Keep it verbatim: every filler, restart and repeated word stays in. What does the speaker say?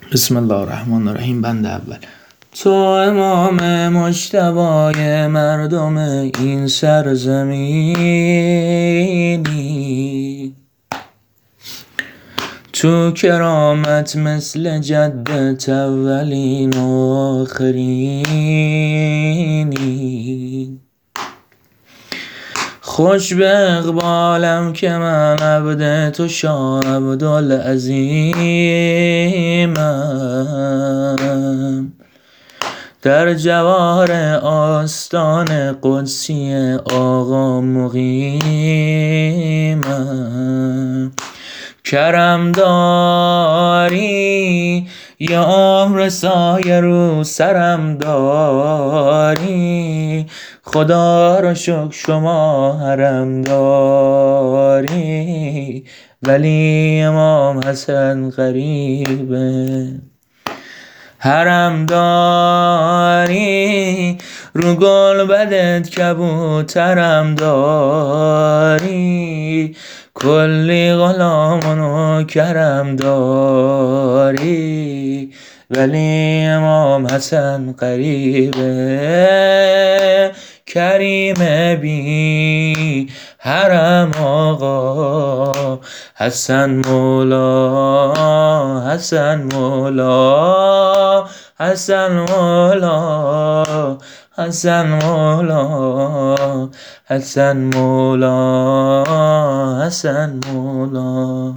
بسم الله الرحمن الرحیم. بند اول. تو امام مجتبی مردم این سرزمینی، تو کرامت مثل جدت اولین و آخرینی. خوش به اقبالم که من عبد تو شاه عبدالعظیمم، در جوار آستان قدسی آقا مقیمم. کرم داری یا عمر سایه رو سرم داری، خدا را شکر شما حرم داری، ولی امام حسن غریبه. حرم داری رو گنبدت کبوترم داری، کلی غلام و نوکرم داری، ولی امام حسن غریبه. کریم بی حرم آقا حسن مولا، حسن مولا، حسن مولا، حسن مولا، حسن مولا، حسن مولا.